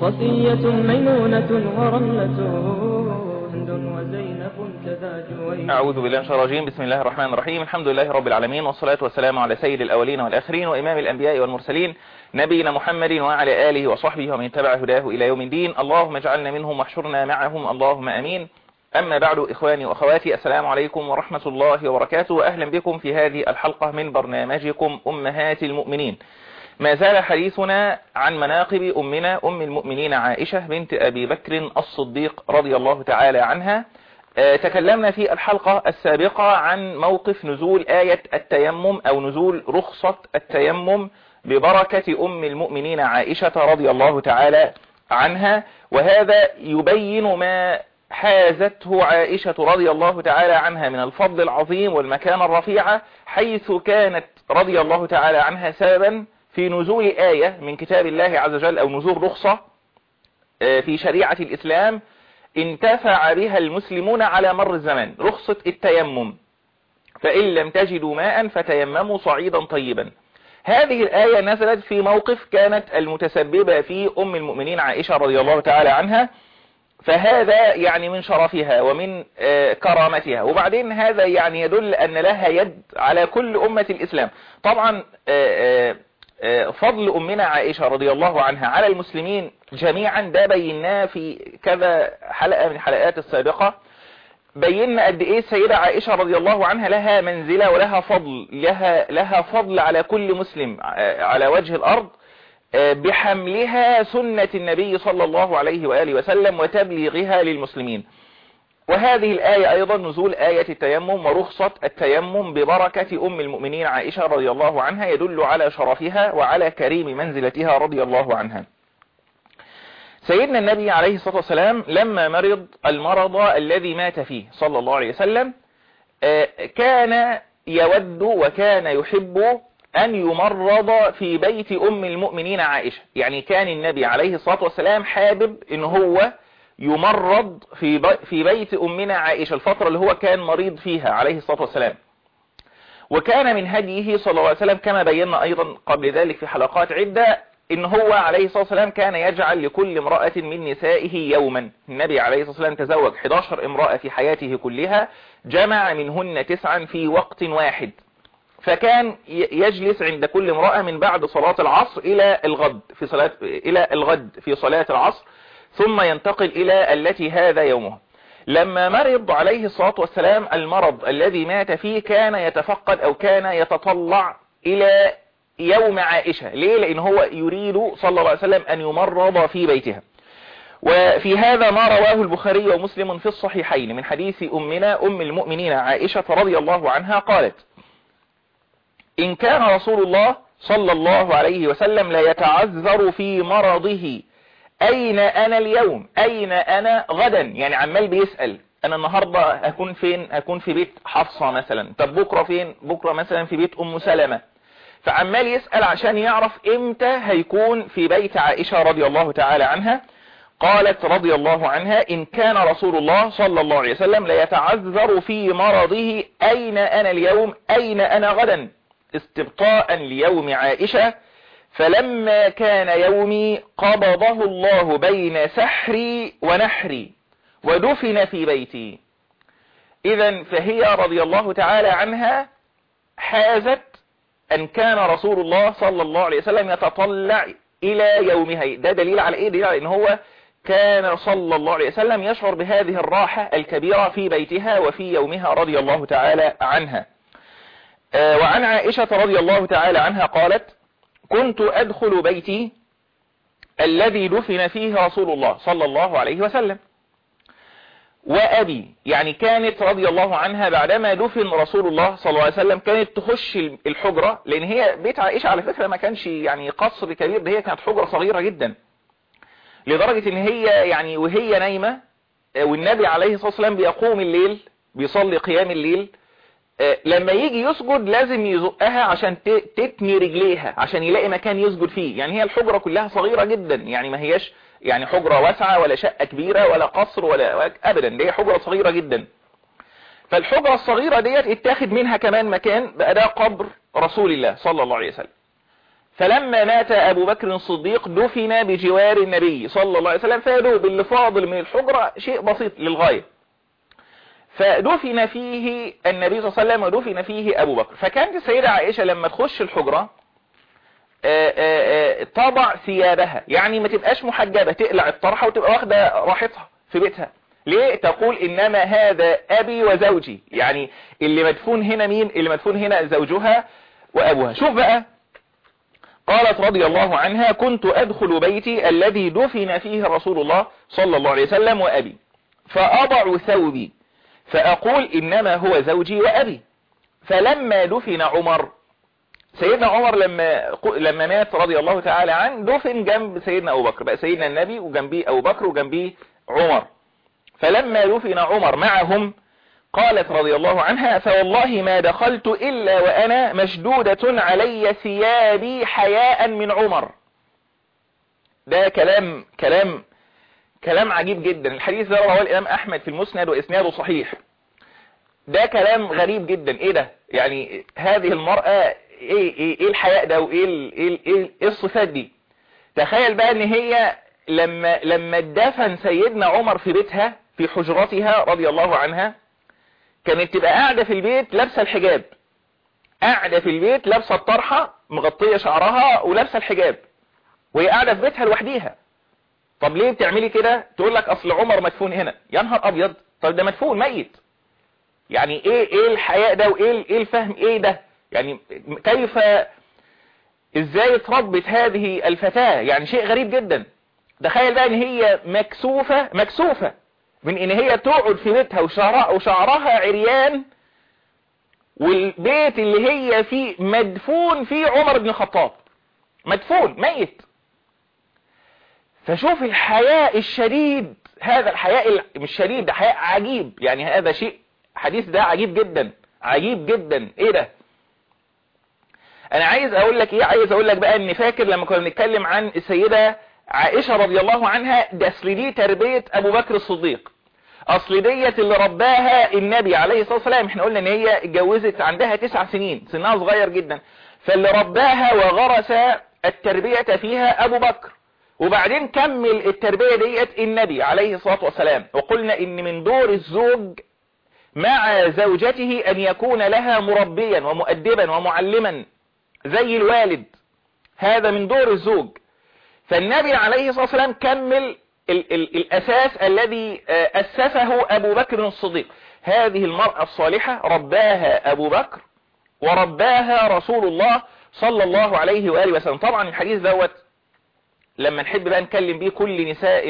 صفية ميمونة ورملة هند وزينب كذا جويرية. أعوذ بالله من الشيطان الرجيم. بسم الله الرحمن الرحيم. الحمد لله رب العالمين، والصلاة والسلام على سيد الأولين والآخرين وإمام الأنبياء والمرسلين نبينا محمد وعلى آله وصحبه ومن تبع هداه إلى يوم الدين. اللهم اجعلنا منهم واحشرنا معهم، اللهم أمين. أما بعد، إخواني وأخواتي، السلام عليكم ورحمة الله وبركاته، وأهلا بكم في هذه الحلقة من برنامجكم أمهات المؤمنين. ما زال حديثنا عن مناقب أمنا أم المؤمنين عائشة بنت أبي بكر الصديق رضي الله تعالى عنها. تكلمنا في الحلقة السابقة عن موقف نزول آية التيمم أو نزول رخصة التيمم ببركة أم المؤمنين عائشة رضي الله تعالى عنها، وهذا يبين ما حازته عائشة رضي الله تعالى عنها من الفضل العظيم والمكانة الرفيعة، حيث كانت رضي الله تعالى عنها سببا في نزول آية من كتاب الله عز وجل أو نزول رخصة في شريعة الإسلام انتفع بها المسلمون على مر الزمان، رخصة التيمم. فإن لم تجدوا ماء فتيمموا صعيدا طيبا. هذه الآية نزلت في موقف كانت المتسببة فيه أم المؤمنين عائشة رضي الله تعالى عنها، فهذا يعني من شرفها ومن كرامتها، وبعدين هذا يعني يدل أن لها يد على كل أمة الإسلام. طبعا فضل أمنا عائشة رضي الله عنها على المسلمين جميعا ده بيناه في كذا حلقة من الحلقات السابقة. بينا قد ايه السيدة عائشة رضي الله عنها لها منزلة ولها فضل، لها فضل على كل مسلم على وجه الأرض بحملها سنة النبي صلى الله عليه وآله وسلم وتبليغها للمسلمين. وهذه الآية أيضا نزول آية التيمم ورخصة التيمم ببركة أم المؤمنين عائشة رضي الله عنها يدل على شرفها وعلى كريم منزلتها رضي الله عنها. سيدنا النبي عليه الصلاة والسلام لما مرض المرض الذي مات فيه صلى الله عليه وسلم كان يود وكان يحب أن يمرض في بيت أم المؤمنين عائشة. يعني كان النبي عليه الصلاة والسلام حابب إن هو يمرض في بيت أمنا عائشة الفترة اللي هو كان مريض فيها عليه الصلاة والسلام. وكان من هديه صلى الله عليه وسلم كما بينا أيضا قبل ذلك في حلقات عدة إن هو عليه الصلاة والسلام كان يجعل لكل امرأة من نسائه يوما. النبي عليه الصلاة والسلام تزوج 11 امرأة في حياته كلها، جمع منهن 9 في وقت واحد. فكان يجلس عند كل امرأة من بعد صلاة العصر إلى الغد في صلاة العصر، ثم ينتقل إلى التي هذا يومها. لما مرض عليه الصلاة والسلام المرض الذي مات فيه كان يتفقد أو كان يتطلع إلى يوم عائشة. ليه؟ لأن هو يريد صلى الله عليه وسلم أن يمرض في بيتها. وفي هذا ما رواه البخاري ومسلم في الصحيحين من حديث أمنا أم المؤمنين عائشة رضي الله عنها قالت: إن كان رسول الله صلى الله عليه وسلم لا يتعذر في مرضه أين أنا اليوم، أين أنا غدا. يعني عمال بيسأل أنا النهاردة هكون فين، هكون في بيت حفصة مثلا، طب بكرة فين، بكرة مثلا في بيت أم سلمة. فعمال يسأل عشان يعرف إمتى هيكون في بيت عائشة رضي الله تعالى عنها. قالت رضي الله عنها: إن كان رسول الله صلى الله عليه وسلم لا يتعذر في مرضه أين أنا اليوم، أين أنا غدا، استبطاء ليوم عائشة. فلما كان يومي قبضه الله بين سحري ونحري ودفن في بيتي. إذن فهي رضي الله تعالى عنها حازت أن كان رسول الله صلى الله عليه وسلم يتطلع إلى يومها. ده دليل على إيه؟ دليل على إن هو كان صلى الله عليه وسلم يشعر بهذه الراحة الكبيرة في بيتها وفي يومها رضي الله تعالى عنها. وعن عائشة رضي الله تعالى عنها قالت: كنت أدخل بيتي الذي دفن فيه رسول الله صلى الله عليه وسلم وأبي. يعني كانت رضي الله عنها بعدما دفن رسول الله صلى الله عليه وسلم كانت تخش الحجرة، لأن هي بيت عائشة على فكرة ما كانش يعني قصر كبير، ده هي كانت حجرة صغيرة جدا، لدرجة ان هي يعني وهي نايمة والنبي عليه الصلاة والسلام بيقوم الليل بيصلي قيام الليل، لما يجي يسجد لازم يزقها عشان تتني رجليها عشان يلاقي مكان يسجد فيه. يعني هي الحجرة كلها صغيرة جدا، يعني ما هياش يعني حجرة واسعة ولا شقة كبيرة ولا قصر ولا أبدا، دي حجرة صغيرة جدا. فالحجرة الصغيرة ديت اتاخد منها كمان مكان بقى ده قبر رسول الله صلى الله عليه وسلم. فلما مات أبو بكر الصديق دفن بجوار النبي صلى الله عليه وسلم، فيدوب اللي فاضل من الحجرة شيء بسيط للغاية، فدفن فيه النبي صلى الله عليه وسلم ودفن فيه أبو بكر. فكانت السيدة عائشة لما تخش الحجرة تضع ثيابها، يعني ما تبقاش محجبة، تقلع الطرحة وتبقى واخدة راحتها في بيتها. ليه؟ تقول إنما هذا أبي وزوجي، يعني اللي مدفون هنا مين؟ اللي مدفون هنا زوجها وأبوها. شوف بقى، قالت رضي الله عنها: كنت أدخل بيتي الذي دفن فيه رسول الله صلى الله عليه وسلم وأبي، فأضع ثوبي فأقول إنما هو زوجي وأبي. فلما دفن عمر، سيدنا عمر لما مات رضي الله تعالى عنه دفن جنب سيدنا أبو بكر، بقى سيدنا النبي وجنبيه أبو بكر وجنبيه عمر. فلما دفن عمر معهم قالت رضي الله عنها: فوالله ما دخلت إلا وأنا مشدودة علي ثيابي حياء من عمر. ده كلام عجيب جدا. الحديث ده رواه الإمام أحمد في المسند وإسناده صحيح. ده كلام غريب جدا. ايه ده؟ يعني هذه المرأة ايه الحياء ده وايه الصفات دي؟ تخيل بقى ان هي لما دفن سيدنا عمر في بيتها في حجرتها رضي الله عنها، كانت تبقى قاعدة في البيت لابسة الحجاب، قاعدة في البيت لابسة الطرحة مغطية شعرها ولابسة الحجاب، وهي قاعدة في بيتها لوحديها. طب ليه بتعملي كده؟ تقول لك اصل عمر مدفون هنا. يا نهار ابيض، طب ده مدفون ميت. يعني ايه الحياء ده وايه الفهم ايه ده؟ يعني كيف ازاي اتربت هذه الفتاة؟ يعني شيء غريب جدا. تخيل بقى ان هي مكسوفة من ان هي تقعد في بيتها وشعرها عريان، والبيت اللي هي فيه مدفون فيه عمر بن الخطاب، مدفون ميت. فشوف الحياء الشديد، هذا الحياء مش شديد، ده حياء عجيب. يعني هذا شيء حديث ده عجيب جدا، عجيب جدا. ايه ده؟ انا عايز اقول لك بقى ان فاكر لما كنا بنتكلم عن السيدة عائشة رضي الله عنها، ده اصل دي تربية ابو بكر الصديق، اصل ديت اللي رباها النبي عليه الصلاة والسلام. احنا قلنا ان هي اتجوزت عندها 9 سنين، سنها صغير جدا، فاللي رباها وغرس التربية فيها ابو بكر، وبعدين كمل التربية ديت النبي عليه الصلاة والسلام. وقلنا ان من دور الزوج مع زوجته ان يكون لها مربيا ومؤدبا ومعلما زي الوالد، هذا من دور الزوج. فالنبي عليه الصلاة والسلام كمل الأساس الذي أسسه أبو بكر الصديق. هذه المرأة الصالحة رباها أبو بكر ورباها رسول الله صلى الله عليه وآله وسلم. طبعا الحديث دوت لما نحب بقى نكلم بيه كل نساء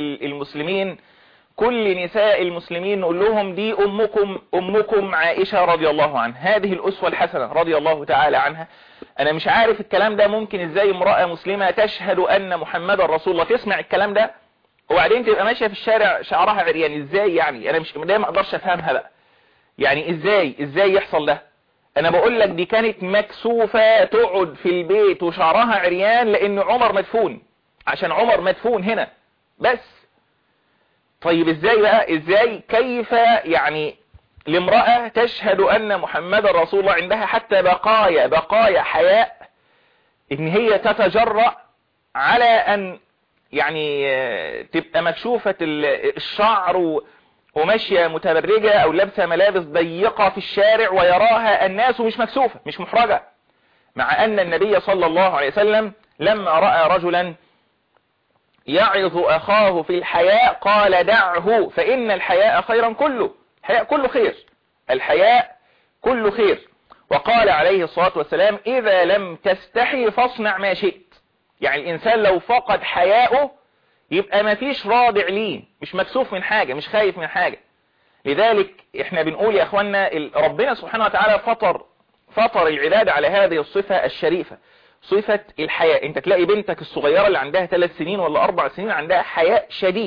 المسلمين نقول لهم دي أمكم عائشة رضي الله عنها، هذه الأسوة الحسنة رضي الله تعالى عنها. أنا مش عارف الكلام ده ممكن إزاي امرأة مسلمة تشهد أن محمد رسول الله تسمع الكلام ده وبعدين تبقى ماشية في الشارع شعرها عريان؟ إزاي يعني؟ أنا مش ما أقدرش أفهمها بقى. يعني إزاي يحصل ده؟ أنا بقول لك دي كانت مكسوفة تقعد في البيت وشعرها عريان لأن عمر مدفون، عشان عمر مدفون هنا بس. طيب ازاي كيف يعني لامرأة تشهد ان محمد رسول الله عندها حتى بقايا حياء ان هي تتجرأ على ان يعني تبقى مكشوفة الشعر وماشية متبرجة او لابسة ملابس ضيقة في الشارع ويراها الناس مش مكسوفة مش محرجة، مع ان النبي صلى الله عليه وسلم لما رأى رجلا يعظ أخاه في الحياء قال دعه فإن الحياء خيرا كله، الحياء كله خير، الحياء كله خير. وقال عليه الصلاة والسلام إذا لم تستحي فاصنع ما شئت. يعني الإنسان لو فقد حياءه يبقى ما فيش رادع ليه، مش مكسوف من حاجة، مش خايف من حاجة. لذلك احنا بنقول يا اخوانا ربنا سبحانه وتعالى فطر العباد على هذه الصفة الشريفة، صفة الحياء. انت تلاقي بنتك الصغيرة اللي عندها 3 سنين ولا 4 سنين عندها حياء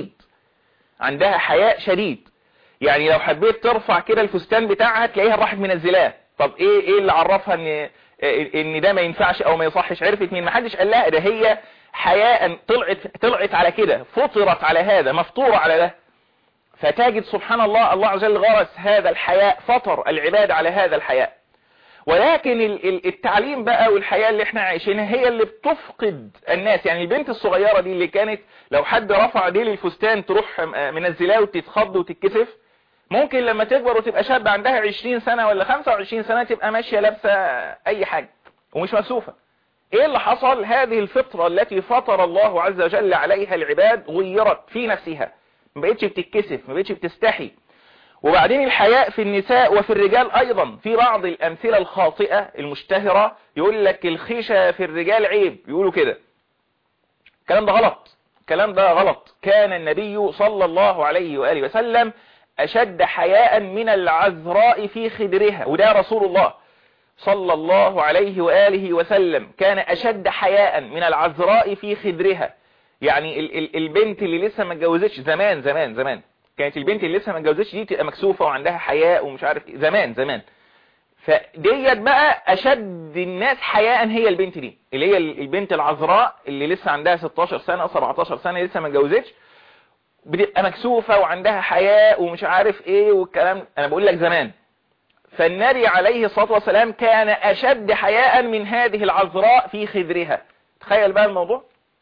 شديد، يعني لو حبيت ترفع كده الفستان بتاعها تلاقيها راحت منزلاه. طب ايه اللي عرفها ان ده ما ينفعش او ما يصحش؟ عرفت مين؟ ما حدش قال لها، ده هي حياء طلعت على كده، فطرت على هذا، مفطورة على ده. فتجد سبحان الله، الله عز وجل غرس هذا الحياء، فطر العباد على هذا الحياء. ولكن التعليم بقى والحياة اللي احنا عايشينها هي اللي بتفقد الناس. يعني البنت الصغيرة دي اللي كانت لو حد رفع ديل الفستان تروح منزلاه وتتخض وتتكسف، ممكن لما تكبر وتبقى شاب عندها 20 سنة ولا 25 سنة تبقى ماشية لابسة اي حاجة ومش مكسوفة. ايه اللي حصل؟ هذه الفطرة التي فطر الله عز وجل عليها العباد غيرت في نفسها، ما بقتش بتتكسف، ما بقتش بتستحي. وبعدين الحياء في النساء وفي الرجال ايضا. في بعض الامثلة الخاطئة المشتهرة يقول لك الخيشة في الرجال عيب، يقولوا كده. الكلام ده غلط، الكلام ده غلط. كان النبي صلى الله عليه وآله وسلم أشد حياء من العذراء في خدرها، وده رسول الله صلى الله عليه وآله وسلم كان أشد حياء من العذراء في خدرها. يعني البنت اللي لسه ما اتجوزتش زمان زمان زمان، كانت البنت اللي لسه ما اتجوزتش دي تبقى مكسوفة وعندها حياء ومش عارف زمان زمان. فديت بقى أشد الناس حياء هي البنت دي، اللي هي البنت العذراء اللي لسه عندها 16 سنة أو 17 سنة لسه ما اتجوزتش، بتبقى مكسوفة وعندها حياء ومش عارف ايه والكلام. انا بقول لك زمان. فالنبي عليه الصلاة والسلام كان اشد حياء من هذه العذراء في خدرها. تخيل بقى الموضوع.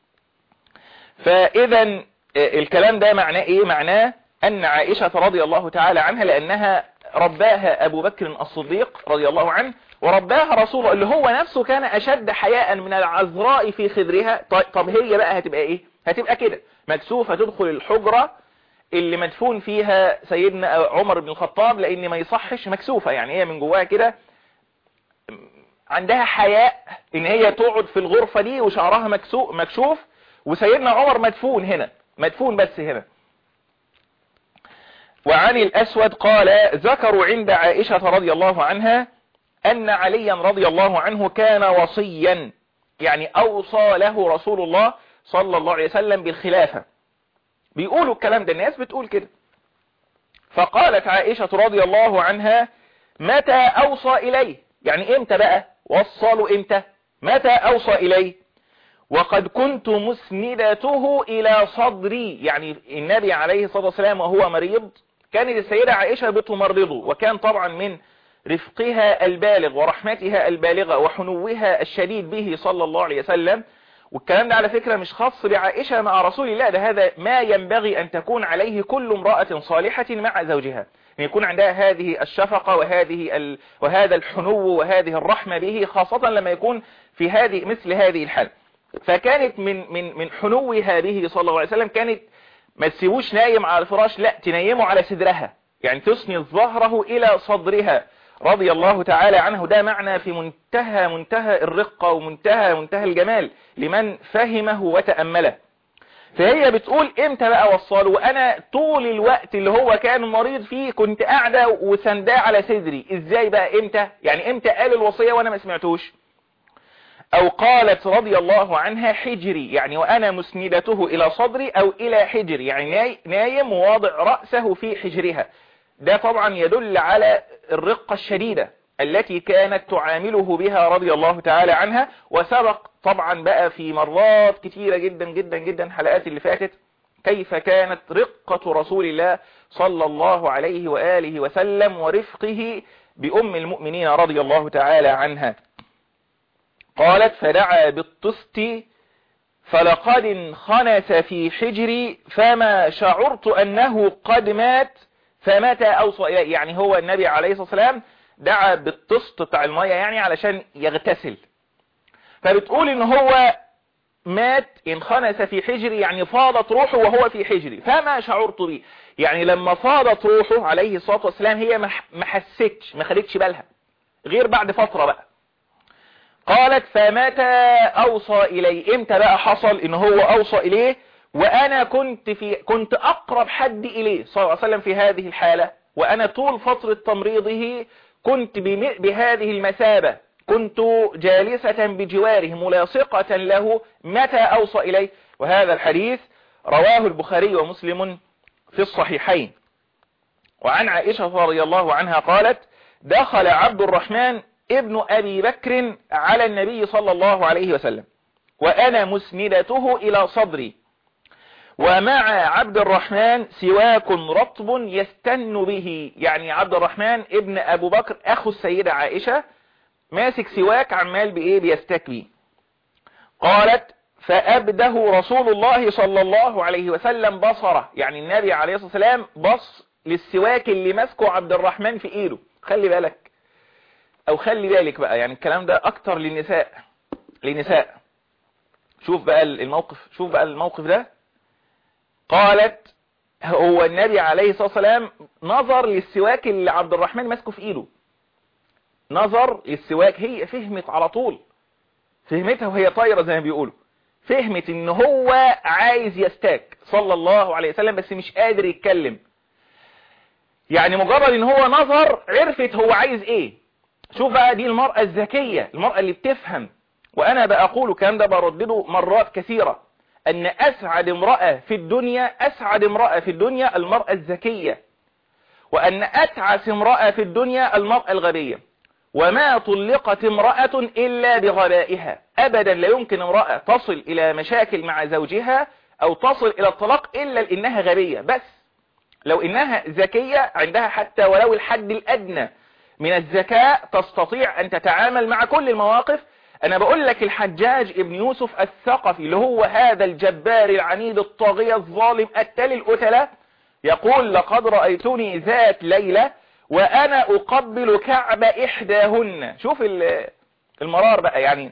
فاذا الكلام ده معناه ايه؟ معناه ان عائشة رضي الله تعالى عنها لانها رباها ابو بكر الصديق رضي الله عنه ورباها رسول اللي هو نفسه كان اشد حياء من العذراء في خدرها. طب هي بقى هتبقى ايه؟ هتبقى كده مكسوفة تدخل الحجرة اللي مدفون فيها سيدنا عمر بن الخطاب، لان ما يصحش مكسوفة. يعني هي من جواها كده عندها حياء ان هي تقعد في الغرفة دي وشعرها مكشوف، وسيدنا عمر مدفون هنا، مدفون بس هنا. وعن الأسود قال ذكروا عند عائشة رضي الله عنها أن عليا رضي الله عنه كان وصيا، يعني أوصى له رسول الله صلى الله عليه وسلم بالخلافة. بيقولوا الكلام ده، الناس بتقول كده. فقالت عائشة رضي الله عنها متى أوصى إليه؟ يعني إمتى بقى وصلوا؟ إمتى؟ متى أوصى إليه؟ وقد كنت مسندته إلى صدري. يعني النبي عليه الصلاة والسلام وهو مريض كانت السيدة عائشة بتمرضه، وكان طبعا من رفقها البالغ ورحمتها البالغة وحنوها الشديد به صلى الله عليه وسلم. والكلام ده على فكرة مش خاص بعائشة مع رسول الله، ده هذا ما ينبغي أن تكون عليه كل امرأة صالحة مع زوجها، أن يكون عندها هذه الشفقة وهذا الحنو وهذه الرحمة به، خاصة لما يكون في مثل هذه الحال. فكانت من حنوها به صلى الله عليه وسلم كانت ما تسيبوش نايم على الفراش، لا تنيمه على صدرها، يعني تسند ظهره إلى صدرها رضي الله تعالى عنه. ده معنى في منتهى الرقة ومنتهى الجمال لمن فهمه وتأمله. فهي بتقول امتى بقى وصاله؟ وانا طول الوقت اللي هو كان مريض فيه كنت قاعدة وسنداه على صدري. ازاي بقى امتى؟ يعني امتى قال الوصية وانا ما سمعتوش؟ او قالت رضي الله عنها حجري، يعني وانا مسندته الى صدري او الى حجري، يعني نايم وواضع رأسه في حجرها. ده طبعا يدل على الرقة الشديدة التي كانت تعامله بها رضي الله تعالى عنها. وسبق طبعا بقى في مرات كتيرة جدا جدا جدا حلقات اللي فاتت كيف كانت رقة رسول الله صلى الله عليه وآله وسلم ورفقه بأم المؤمنين رضي الله تعالى عنها. قالت فدعا بالطست فلقد انخنس في حجري فما شعرت أنه قد مات فمتى أوصى إليه. يعني هو النبي عليه الصلاة والسلام دعا بالطست بتاع المية يعني علشان يغتسل، فبتقول ان هو مات انخنس في حجري، يعني فاضت روحه وهو في حجري. فما شعرت به، يعني لما فاضت روحه عليه الصلاة والسلام هي ما حستش، ما خدتش بالها غير بعد فترة بقى. قالت فمتى أوصى إليه؟ امتى بقى حصل ان هو أوصى إليه وانا كنت اقرب حد اليه صلى الله عليه وسلم في هذه الحالة، وانا طول فترة تمريضه كنت بهذه المثابة، كنت جالسة بجواره ملاصقة له. متى أوصى إليه؟ وهذا الحديث رواه البخاري ومسلم في الصحيحين. وعن عائشة رضي الله عنها قالت دخل عبد الرحمن ابن أبي بكر على النبي صلى الله عليه وسلم وأنا مسندته إلى صدري، ومع عبد الرحمن سواك رطب يستن به. يعني عبد الرحمن ابن أبو بكر أخو السيدة عائشة ماسك سواك عمال بايه بيستك بيه. قالت فأبده رسول الله صلى الله عليه وسلم بصره، يعني النبي عليه الصلاة والسلام بص للسواك اللي ماسكه عبد الرحمن في ايده. خلي بالك او خلي بالك بقى، يعني الكلام ده اكتر للنساء. شوف بقى الموقف ده. قالت هو النبي عليه الصلاة والسلام نظر للسواك اللي عبد الرحمن ماسكه في ايده، نظر للسواك. هي فهمت على طول، فهمتها وهي طايرة زي ما بيقولوا، فهمت ان هو عايز يستاك صلى الله عليه وسلم بس مش قادر يتكلم. يعني مجرد ان هو نظر عرفت هو عايز ايه. شوف بقى، دي المرأة الذكية، المرأة اللي بتفهم. وانا بقول الكلام ده بردده مرات كثيرة، ان اسعد امرأة في الدنيا المرأة الذكية، وان اتعس امرأة في الدنيا المرأة الغبية. وما طلقت امرأة الا بغبائها. ابدا لا يمكن امرأة تصل الى مشاكل مع زوجها او تصل الى الطلاق الا لانها غبية. بس لو انها ذكية عندها حتى ولو الحد الادنى من الذكاء تستطيع ان تتعامل مع كل المواقف. انا بقول لك الحجاج ابن يوسف الثقفي اللي هو هذا الجبار العنيد الطاغية الظالم التالي القتلة يقول لقد رأيتني ذات ليلة وانا اقبل كعب احداهن. شوف المرار بقى، يعني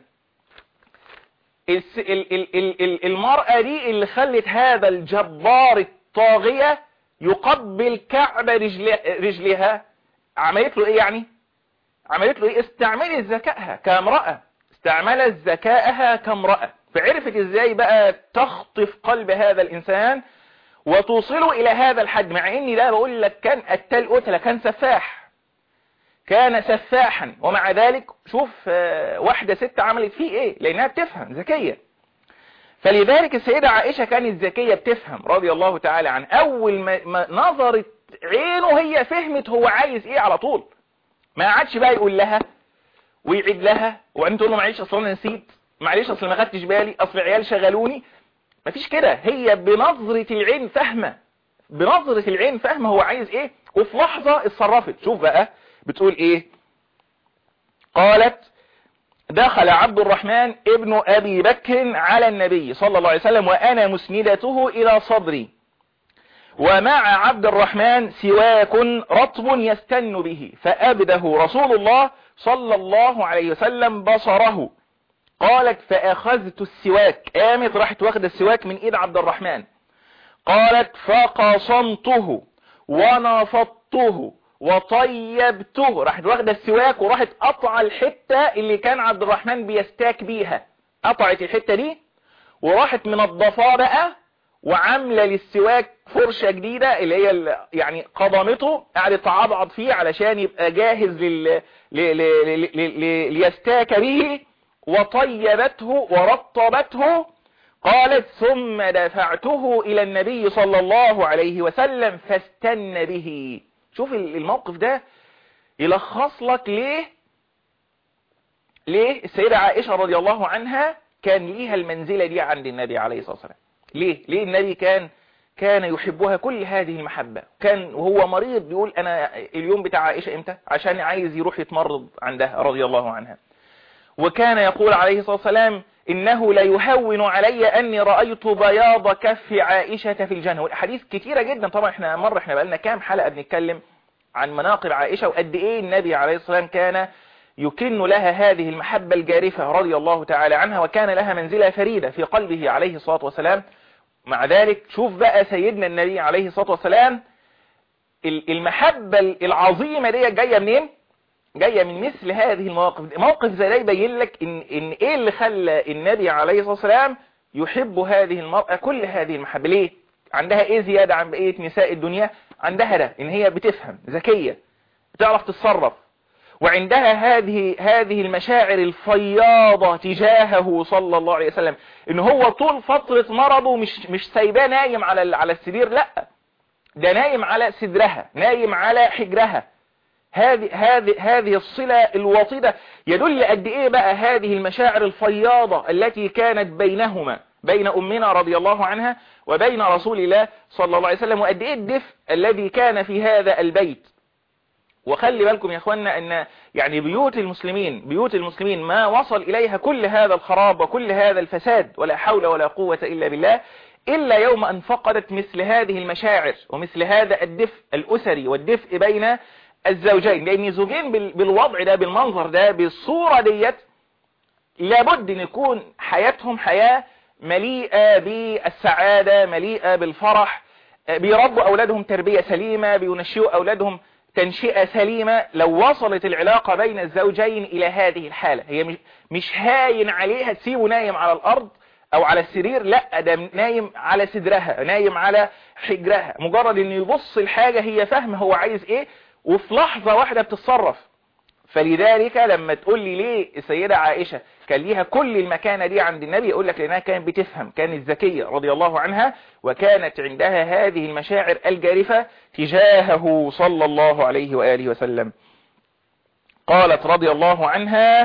المرأة دي اللي خلت هذا الجبار الطاغية يقبل كعب رجلها. عملت له ايه يعني؟ عملت له ايه؟ استعملت ذكائها كامرأة، استعملت ذكائها كامرأة، فعرفت ازاي بقى تخطف قلب هذا الانسان وتوصله الى هذا الحد. مع اني ده بقول لك كان قتال قتلة، كان سفاح، كان سفاحا، ومع ذلك شوف واحدة ست عملت فيه ايه، لانها بتفهم، ذكية. فلذلك السيدة عائشة كانت ذكية بتفهم رضي الله تعالى عن. اول ما نظرت عينه هي فهمت هو عايز ايه على طول. ما عادش بقى يقول لها ويعيد لها وانت تقول له معلش اصلا انا نسيت، معلش اصل ما خدتش بالي، اصل العيال شغلوني. مفيش كده، هي بنظرة العين فاهمة هو عايز ايه، وفي لحظة اتصرفت. شوف بقى بتقول ايه. قالت دخل عبد الرحمن ابن ابي بكر على النبي صلى الله عليه وسلم وانا مسندته الى صدري، ومع عبد الرحمن سواك رطب يستن به، فأبده رسول الله صلى الله عليه وسلم بصره. قالت فأخذت السواك، قامت راحت واخد السواك من ايد عبد الرحمن. قالت فقصمته ونفضته وطيبته، راحت واخده السواك وراحت قطع الحتة اللي كان عبد الرحمن بيستاك بيها، قطعت الحتة دي وراحت منضفاه بقى وعامله للسواك فرشة جديدة اللي هي يعني قضمته، قعدت تعضعض فيه علشان يبقى جاهز ليستاك به، وطيبته ورطبته. قالت ثم دفعته الى النبي صلى الله عليه وسلم فاستن به. شوف الموقف ده يلخص لك ليه السيدة عائشة رضي الله عنها كان ليها المنزلة دي عند النبي عليه الصلاة والسلام. ليه النبي كان يحبها كل هذه المحبة. كان وهو مريض بيقول انا اليوم بتاع عائشة امتى، عشان عايز يروح يتمرض عندها رضي الله عنها. وكان يقول عليه الصلاة والسلام انه لا يهون علي اني رأيت بياض كف عائشة في الجنة. والحديث كتيرة جدا طبعا، احنا بقالنا كام حلقة بنتكلم عن مناقب عائشة وقد ايه النبي عليه الصلاة والسلام كان يكن لها هذه المحبة الجارفة رضي الله تعالى عنها، وكان لها منزلة فريدة في قلبه عليه الصلاة والسلام. مع ذلك شوف بقى سيدنا النبي عليه الصلاة والسلام المحبة العظيمة دي جاية منين؟ جاية من مثل هذه المواقف. موقف زي ده يبين لك ان ايه اللي خلى النبي عليه الصلاة والسلام يحب هذه المرأة كل هذه المحبة. ليه؟ عندها ايه زيادة عن بقية نساء الدنيا؟ عندها ده ان هي بتفهم، ذكية، بتعرف تتصرف، وعندها هذه المشاعر الفياضة تجاهه صلى الله عليه وسلم. ان هو طول فترة مرضه مش سايباه نايم على السرير، لا، ده نايم على صدرها، نايم على حجرها. هذه الصلة الوطيدة يدل قد ايه بقى هذه المشاعر الفياضة التي كانت بين أمنا رضي الله عنها وبين رسول الله صلى الله عليه وسلم، وقد ايه الدفء الذي كان في هذا البيت. وخلي بالكم يا اخوانا ان يعني بيوت المسلمين ما وصل اليها كل هذا الخراب وكل هذا الفساد ولا حول ولا قوة الا بالله الا يوم ان فقدت مثل هذه المشاعر ومثل هذا الدفء الاسري والدفء بين الزوجين. لان زوجين بالوضع ده بالمنظر ده بالصورة ديت لابد ان يكون حياتهم حياة مليئة بالسعادة مليئة بالفرح، بيربوا أولادهم تربية سليمة، بينشئوا أولادهم تنشئة سليمة. لو وصلت العلاقة بين الزوجين إلى هذه الحالة، هي مش هاين عليها تسيبه نايم على الأرض أو على السرير، لا ده نايم على صدرها نايم على حجرها، مجرد إنه يبص الحاجة هي فاهمة هو عايز إيه وفي لحظة واحدة بتتصرف. فلذلك لما تقول لي ليه السيدة عائشة كان ليها كل المكانة دي عند النبي، يقول لك لأنها كانت بتفهم، كانت ذكية رضي الله عنها، وكانت عندها هذه المشاعر الجارفة تجاهه صلى الله عليه وآله وسلم. قالت رضي الله عنها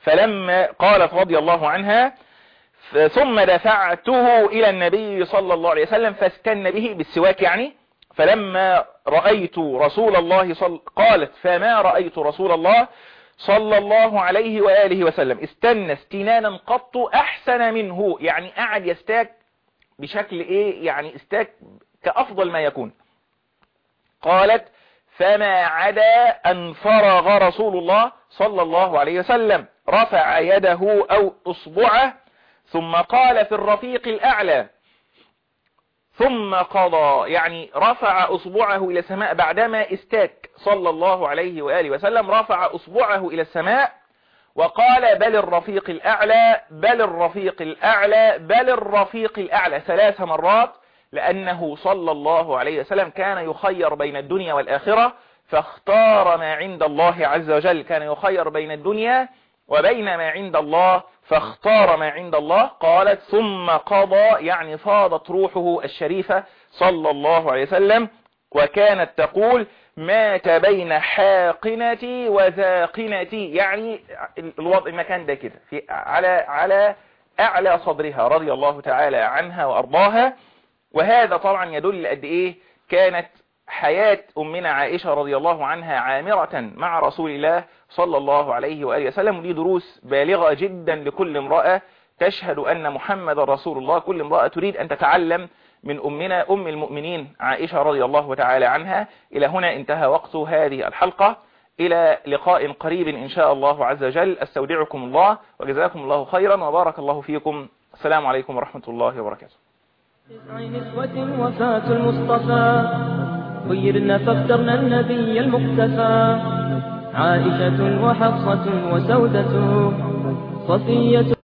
ثم دفعته إلى النبي صلى الله عليه وسلم فاستن به بالسواك يعني. فلما رأيت رسول الله قالت فما رأيت رسول الله صلى الله عليه وآله وسلم استنى استنانا قط أحسن منه، يعني قاعد يستاك بشكل إيه، يعني استاك كأفضل ما يكون. قالت فما عدا أن فرغ رسول الله صلى الله عليه وسلم رفع يده أو أصبعه ثم قال في الرفيق الأعلى ثم قضى، يعني رفع أصبعه إلى السماء بعدما استاك صلى الله عليه وآله وسلم، رفع أصبعه إلى السماء وقال بل الرفيق الأعلى بل الرفيق الأعلى بل الرفيق الأعلى 3 مرات، لأنه صلى الله عليه وسلم كان يخير بين الدنيا والآخرة فاختار ما عند الله عز وجل، كان يخير بين الدنيا وبين ما عند الله فاختار ما عند الله. قالت ثم قضى، يعني فاضت روحه الشريفة صلى الله عليه وسلم، وكانت تقول مات بين حاقنتي وذاقنتي، يعني الوضع المكان ده كده على أعلى صدرها رضي الله تعالى عنها وأرضاها. وهذا طبعا يدل قد إيه كانت حياة أمنا عائشة رضي الله عنها عامرة مع رسول الله صلى الله عليه وآله وسلم. ودي دروس بالغة جدا لكل امرأة تشهد أن محمد رسول الله، كل امرأة تريد أن تتعلم من أمنا أم المؤمنين عائشة رضي الله تعالى عنها. إلى هنا انتهى وقت هذه الحلقة، إلى لقاء قريب إن شاء الله عز وجل. أستودعكم الله وجزاكم الله خيرا وبارك الله فيكم. السلام عليكم ورحمة الله وبركاته. 9 نسوة وفاة المصطفى خيرنا فاخترنا النبي المقتفى، عائشة وحفصة وسودة صفية